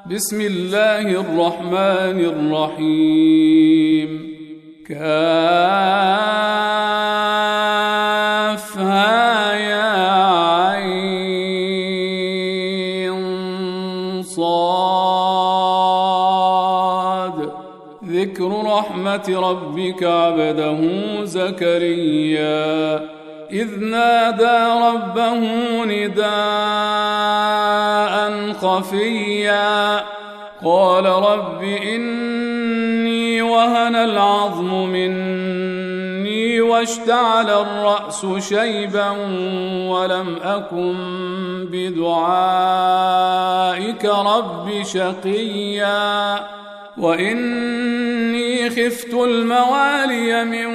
بسم الله الرحمن الرحيم. كافها يا عين صاد. ذكر رحمة ربك عبده زكريا إذ نادى ربه نداء خفيا قال رب إني وهن العظم مني واشتعل الرأس شيبا ولم أكن بدعائك رب شقيا وإني خفت الموالي من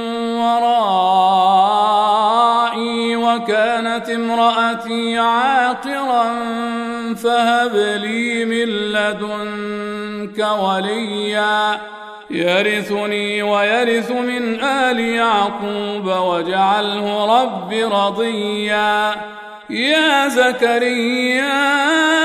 ورائي وكانت امرأتي عاقرا فهب لي من لدنك وليا يرثني ويرث من آل يعقوب واجعله رب رضيا. يا زكريا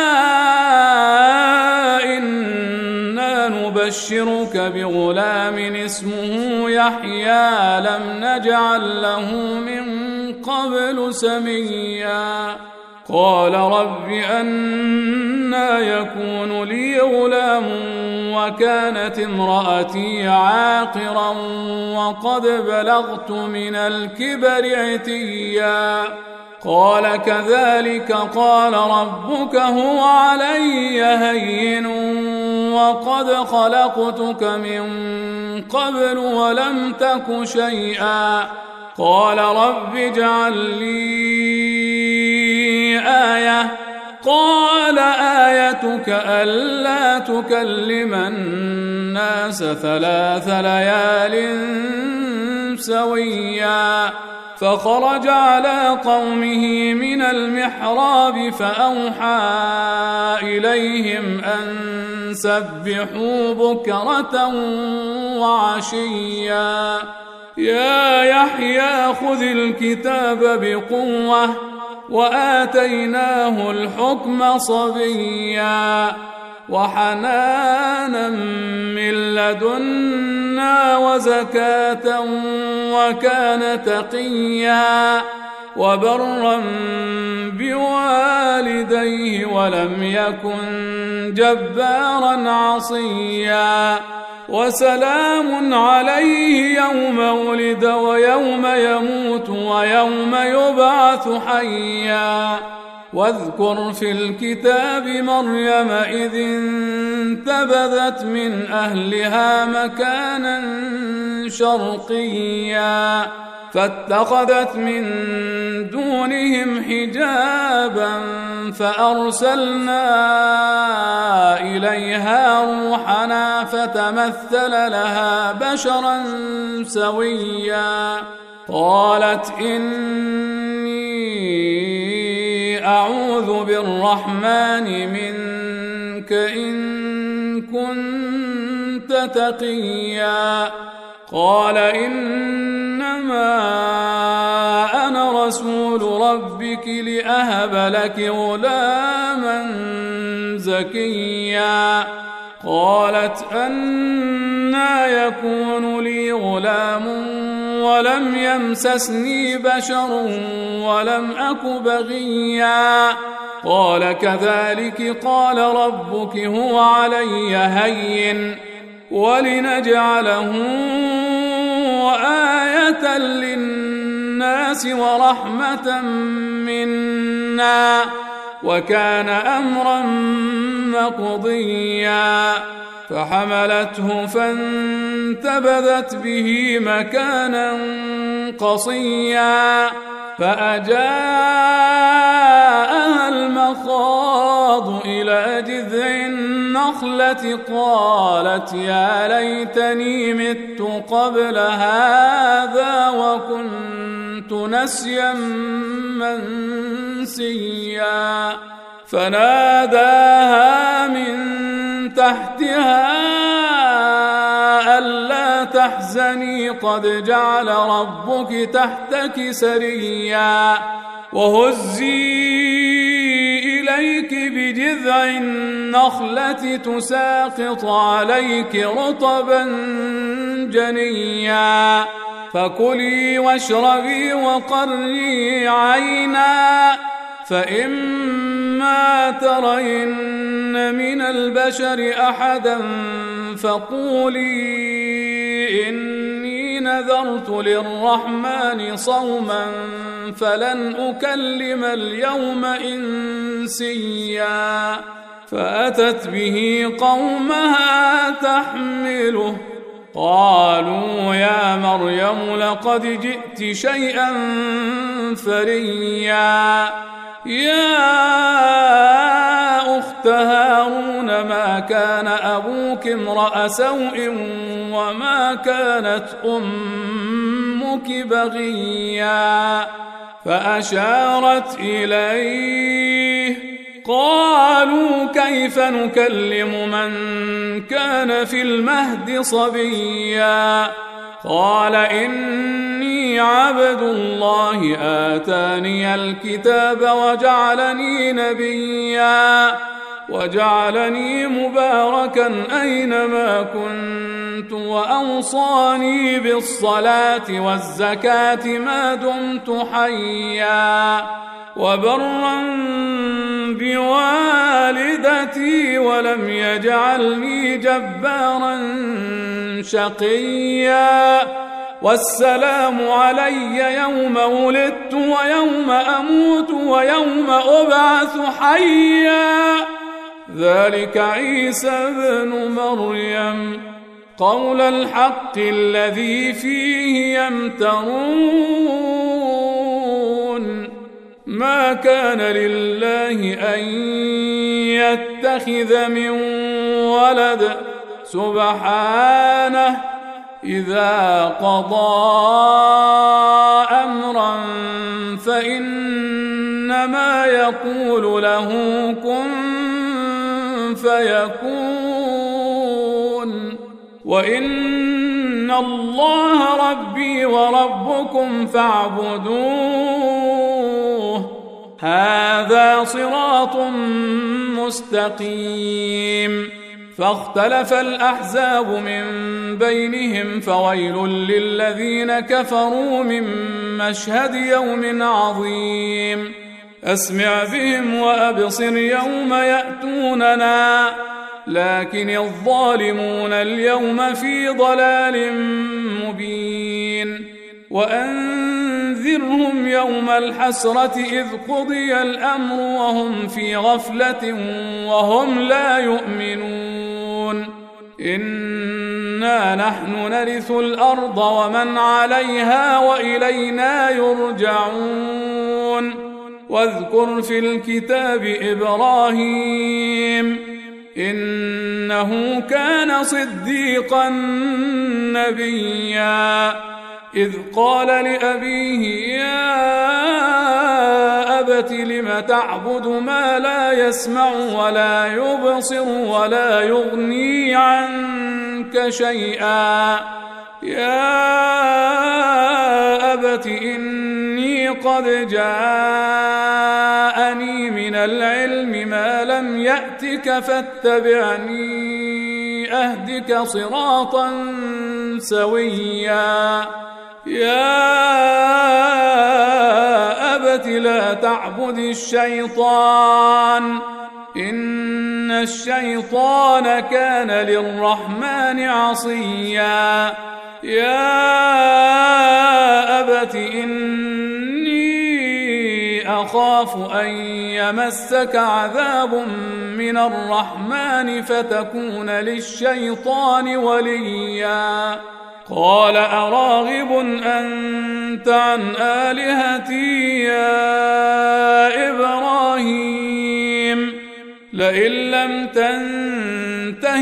إنا نبشرك بغلام اسمه يحيى لم نجعل له من قبل سميا. قال رب أنى يكون لي غلام وكانت امرأتي عاقرا وقد بلغت من الكبر عتيا. قال كذلك قال ربك هو علي هين وقد خلقتك من قبل ولم تك شيئا. قال رب اجعل لي آية. قال آيتك ألا تكلم الناس 3 ليال سويا. فخرج على قومه من المحراب فأوحى إليهم أن سبحوا بكرة وعشيا. يا يحيى خذ الكتاب بقوة وآتيناه الحكم صبيا وحنانا من لدنا وزكاة وكان تقيا وبرا بوالديه ولم يكن جبارا عصيا. وسلام عليه يوم ولد ويوم يموت ويوم يبعث حيا. واذكر في الكتاب مريم إذ انتبذت من أهلها مكانا شرقيا فاتخذت من دونهم حجابا فأرسلنا إليها روحنا فتمثل لها بشرا سويا. قالت إني أعوذ بالرحمن منك إن كنت تقيا. قال إنما أنا رسول ربك لأهب لك غلاما زكيا. قالت أنى يكون لي غلام ولم يمسسني بشر ولم أك بغيا. قال كذلك قال ربك هو علي هين ولنجعله آية للناس ورحمة منا وكان أمرا مقضيا. فحملته فانتبذت به مكانا قصيا فأجاءها المخاض إلى جذع النخلة قالت يا ليتني مت قبل هذا وكنت نسيا منسيا. فناداها من تحتها ألا تحزني قد جعل ربك تحتك سريا وهزي إليك بجذع النخلة تساقط عليك رطبا جنيا فكلي واشربي وقري عينا فإما ترين من البشر أحدا فقولي إني نذرت للرحمن صوما فلن أكلم اليوم إنسيا فأتت به قومها تحمله قالوا يا مريم لقد جئت شيئا فريا يا أخت هارون ما كان أبوك امرأ سوء وما كانت أمك بغيا فأشارت إليه قالوا كيف نكلم من كان في المهد صبيا قال إني عبد الله آتاني الكتاب وجعلني نبيا وجعلني مباركا أينما كنت وأوصاني بالصلاة والزكاة ما دمت حيا وبرا بوالدتي ولم يجعلني جبارا شقيا والسلام علي يوم ولدت ويوم أموت ويوم أبعث حيا ذلك عيسى بن مريم قول الحق الذي فيه يمترون ما كان لله أن يتخذ من ولد سبحانه إذا قضى أمرا فإنما يقول له كن فيكون وإن الله ربي وربكم فاعبدوه هذا صراط مستقيم فاختلف الأحزاب من بينهم فويل للذين كفروا من مشهد يوم عظيم أسمع بهم وأبصر يوم يأتوننا لكن الظالمون اليوم في ضلال مبين وأنذرهم يوم الحسرة إذ قضي الأمر وهم في غفلة وهم لا يؤمنون إنا نحن نرث الأرض ومن عليها وإلينا يرجعون واذكر في الكتاب إبراهيم إنه كان صديقا نبيا إذ قال لأبيه يا أبت لم تعبد ما لا يسمع ولا يبصر ولا يغني عنك شيئا يا أبت إني قد جاءني من العلم ما لم يأتك فاتبعني أهدك صراطا سويا يا أبت لا تعبد الشيطان إن الشيطان كان للرحمن عصيا يا أبت إني أخاف أن يمسك عذاب من الرحمن فتكون للشيطان وليا قال أراغب أنت عن آلهتي يا إبراهيم لئن لم تنته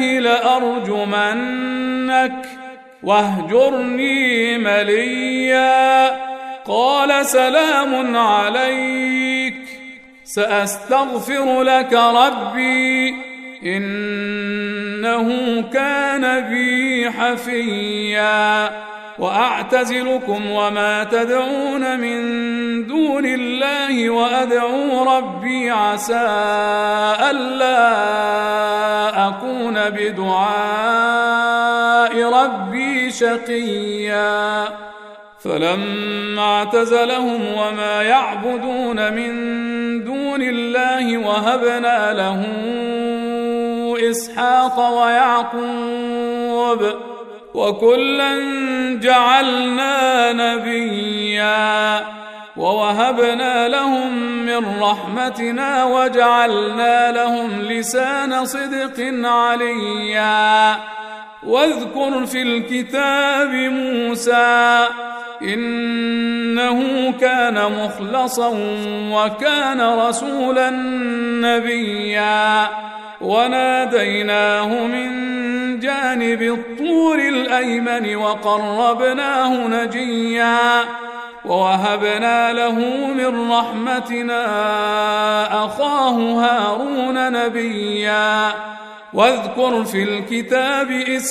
لأرجمنك واهجرني مليا قال سلام عليك سأستغفر لك ربي إنه كان بي حفيا وأعتزلكم وما تدعون من دون الله وأدعو ربي عسى ألا أكون بدعاء ربي شقيا فلما اعتزلهم وما يعبدون من دون الله وهبنا له إسحاق ويعقوب وكلا جعلنا نبيا ووهبنا لهم من رحمتنا وجعلنا لهم لسان صدق عليا واذكر في الكتاب موسى إنه كان مخلصا وكان رسولا نبيا وناديناه من جانب الطور الأيمن وقربناه نجيا ووهبنا له من رحمتنا أخاه هارون نبيا واذكر في الكتاب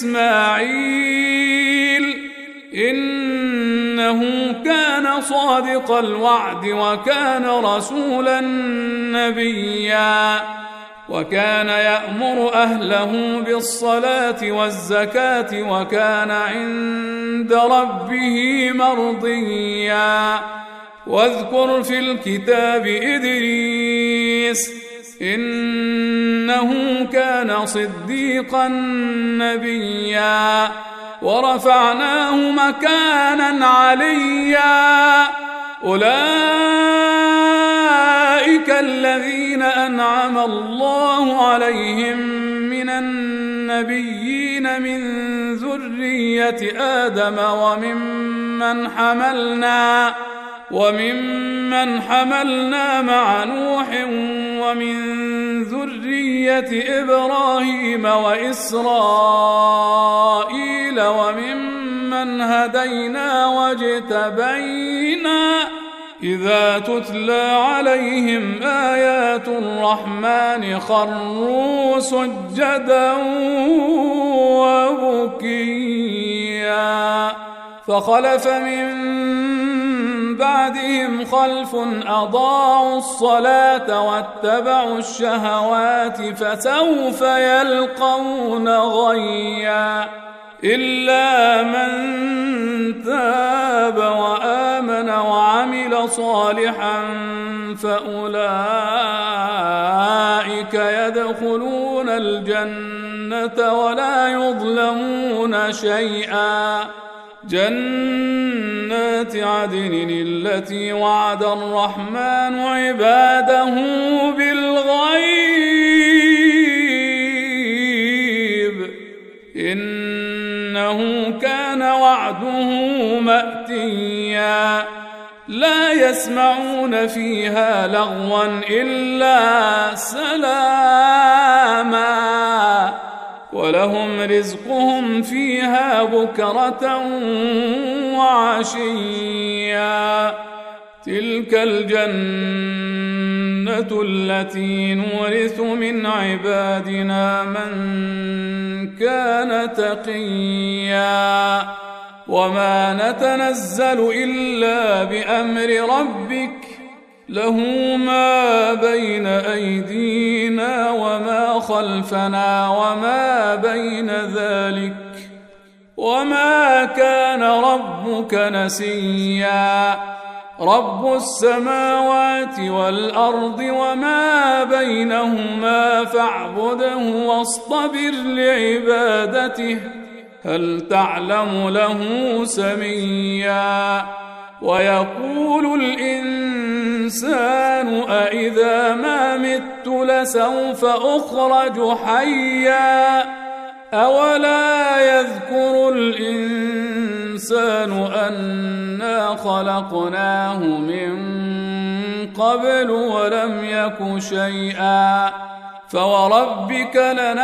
إسماعيل إنه كان صادق الوعد وكان رسولا نبيا وكان يأمر أهله بالصلاة والزكاة وكان عند ربه مرضيا واذكر في الكتاب إدريس إنه كان صديقا نبيا ورفعناه مكانا عليا أولئك الذين أنعم الله عليهم من النبيين من ذرية آدم وممن حملنا مع نوح ومن ذرية إبراهيم وإسرائيل وممن هدينا واجتبينا إذا تتلى عليهم آيات الرحمن خروا سجدا وبكيا فخلف من بعدهم خلف أضاعوا الصلاة واتبعوا الشهوات فسوف يلقون غيا إلا من تاب وآمن وعمل صالحا فأولئك يدخلون الجنة ولا يظلمون شيئا جنات عدن التي وعد الرحمن عباده بالغيب إنه كان وعده مأتيا لا يسمعون فيها لغوا إلا سلاما ولهم رزقهم فيها بكرة وعشيا تلك الجنة التي نورث من عبادنا من كان تقيا وما نتنزل إلا بأمر ربك له ما بين أيدينا وما خلفنا وما بين ذلك وما كان ربك نسيا رب السماوات والأرض وما بينهما فاعبده واصطبر لعبادته هل تعلم له سميا ويقول الإنسان أإذا ما مت لسوف أخرج حيا أولا يذكر الإنسان أنا خلقناه من قبل ولم يك شيئا فوربك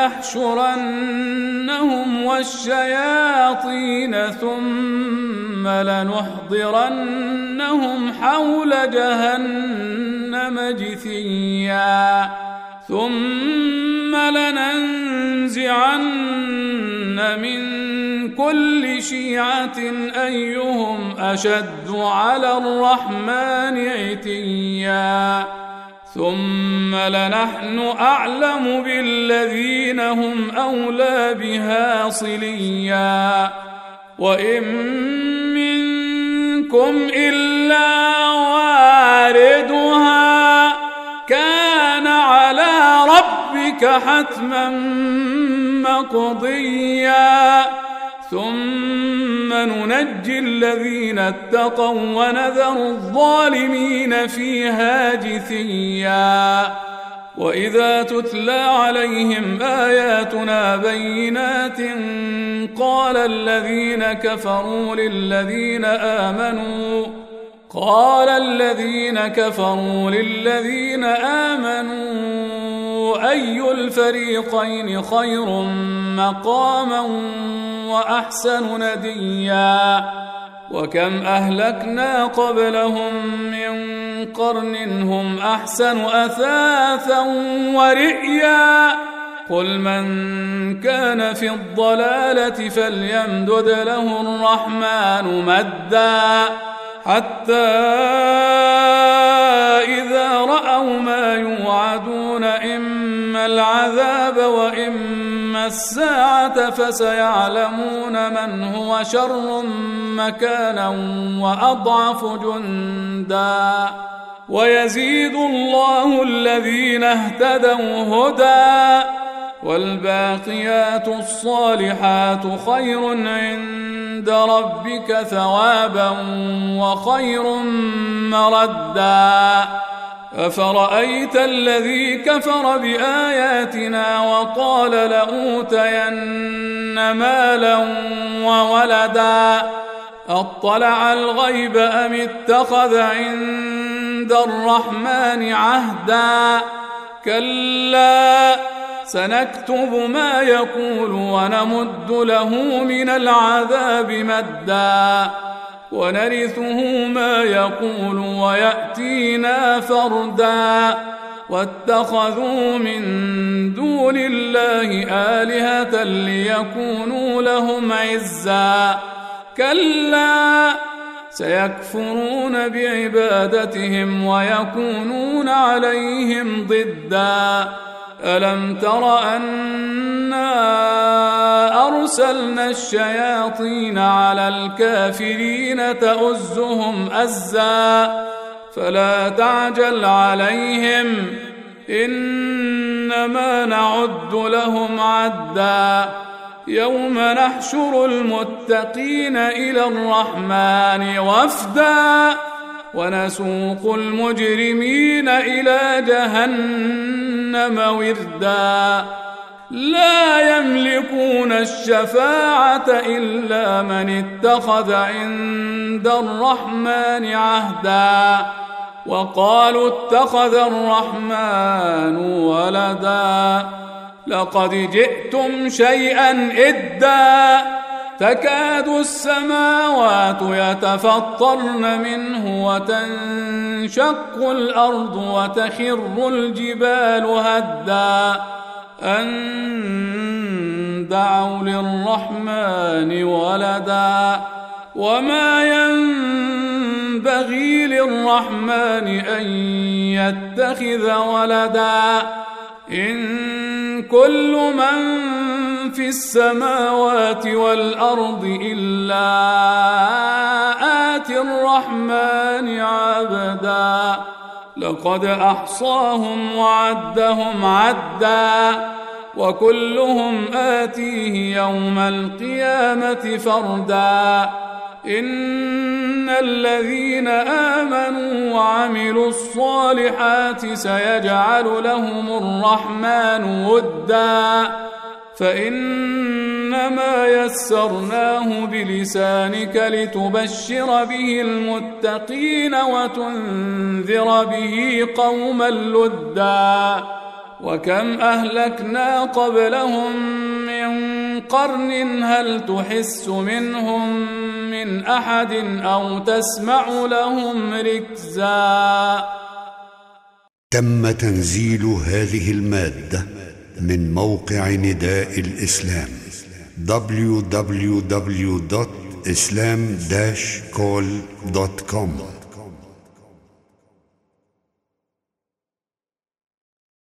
لنحشرنهم والشياطين ثم لنحضرنهم حول جهنم جثيا ثم لننزعن من كل شيعة أيهم أشد على الرحمن عتيا ثم لنحن أعلم بالذين هم أولى بها صليا وإن منكم إلا واردها كان على ربك حتما مقضيا ثم ننجي الذين اتقوا ونذر الظالمين فيها جثيا وإذا تتلى عليهم آياتنا بينات قال الذين كفروا للذين آمنوا أي الفريقين خير مقاما وأحسن نديا وكم أهلكنا قبلهم من قرن هم أحسن أثاثا ورئيا قل من كان في الضلالة فليمدد له الرحمن مدا حتى إذا رأوا ما يوعدون إما العذاب وإما الساعة فسيعلمون من هو شر مكانا وأضعف جندا ويزيد الله الذين اهتدوا هدى والباقيات الصالحات خير عند ربك ثوابا وخير مردا أفرأيت الذي كفر بآياتنا وقال لأوتين مالا وولدا أطلع الغيب أم اتخذ عند الرحمن عهدا كلا سنكتب ما يقول ونمد له من العذاب مدا ونرثه ما يقول ويأتينا فردا واتخذوا من دون الله آلهة ليكونوا لهم عزا كلا سيكفرون بعبادتهم ويكونون عليهم ضدا ألم تر أنا أرسلنا الشياطين على الكافرين تؤزهم أزا فلا تعجل عليهم إنما نعد لهم عدا يوم نحشر المتقين إلى الرحمن وفدا ونسوق المجرمين إلى جهنم وردا لا يملكون الشفاعة إلا من اتخذ عند الرحمن عهدا وقالوا اتخذ الرحمن ولدا لقد جئتم شيئا إدا تكاد السماوات يتفطرن منه وتنشق الأرض وتخر الجبال هدا أن دعوا للرحمن ولدا وما ينبغي للرحمن أن يتخذ ولدا إن كل من في السماوات والأرض إلا آتي الرحمن عبدا لقد أحصاهم وعدهم عدا وكلهم آتيه يوم القيامة فردا إن الذين آمنوا وعملوا الصالحات سيجعل لهم الرحمن ودا فإنما يسرناه بلسانك لتبشر به المتقين وتنذر به قوما لدا وكم أهلكنا قبلهم من قرن هل تحس منهم من أحد أو تسمع لهم ركزا. تم تنزيل هذه المادة من موقع نداء الإسلام www.islam-call.com